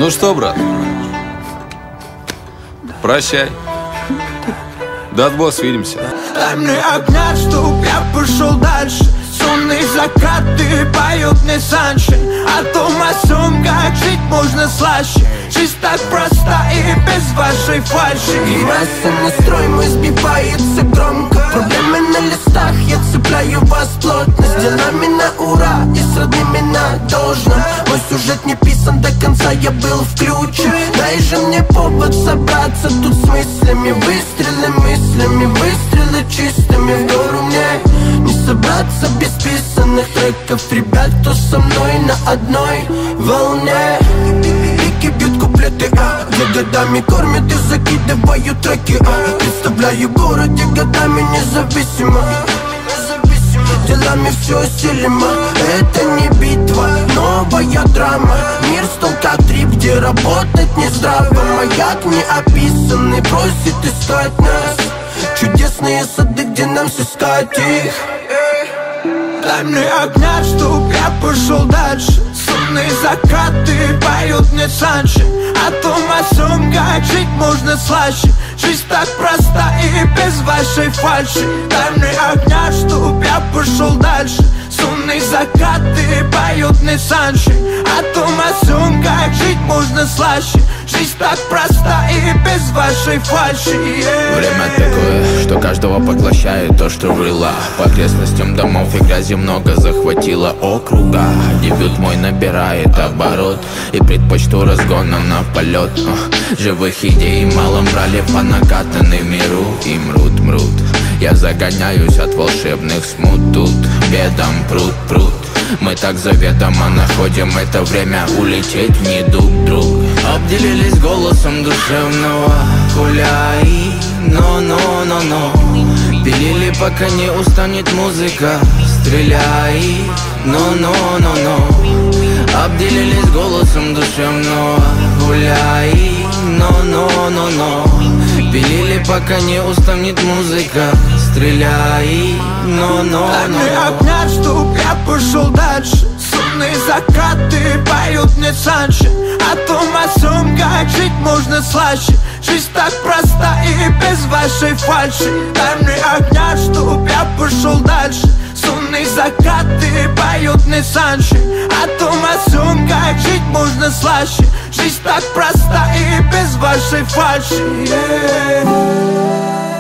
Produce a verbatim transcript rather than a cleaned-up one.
Ну что, брат, прощай. До отбоя, свидимся. Дай мне огня, чтоб я пошел дальше. Сонные закаты поют мне саншин о том, о сём, как жить можно слаще. Жизнь так проста и без вашей фальши. Масса настрой мой сбивается громко. Проблемы на листах, я цепляю вас плотно. С делами на ура и с родными на должном. Мой сюжет не писан до конца, я был в ключе. Дай же мне повод собраться тут с мыслями. Выстрелы мыслями, выстрелы чистыми в гору мне. Не собраться без писанных треков. Ребят, кто со мной на одной волне. Пики бьют куплеты, а где годами кормят и закидываю треки, а представляю город, где годами независимо. Делами все осилимо. Это не битва, новая драма. Мир стал как трип, где работать не здраво. Маяк не описанный просит искать нас. Чудесные сады, где нам сыскать их. Дай мне огня, чтоб я пошел дальше. Сонные закаты поют мне саншин о том, о сём, как жить можно слаще. Жизнь так проста и без вашей фальши. Дай мне огня, чтоб я пошел дальше. Сонные закаты поют мне саншин о том, о сём, как жить можно слаще. Жизнь так проста и без вашей фальши, yeah. Время такое, что каждого поглощает то, что было. По окрестностям домов и грязи много захватило округа. Дебют мой набирает оборот и предпочту разгоном на полет. uh, Живых идей мало брали по накатанной миру. И мрут, мрут. Я загоняюсь от волшебных смут. Тут бедам пруд, пруд. Мы так заведомо находим это время улететь в недуг, друг. Обделились голосом душевного гуляй, но-но-но-но. Пилили, пока не устанет музыка, стреляй, но-но-но-но. Обделились голосом душевного гуляй, но-но-но-но. Пилили, пока не устанет музыка, стреляй, но-но-но. Дай мне огня, чтоб я пошел дальше. Сонные закаты поют мне саншин о том, о сём, как жить можно слаще. Жизнь так проста и без вашей фальши. Дай мне огня, чтоб я пошел дальше. Сонные закаты поют мне саншин о том, о сём, как жить можно слаще. Жизнь так проста и без вашей фальши, yeah.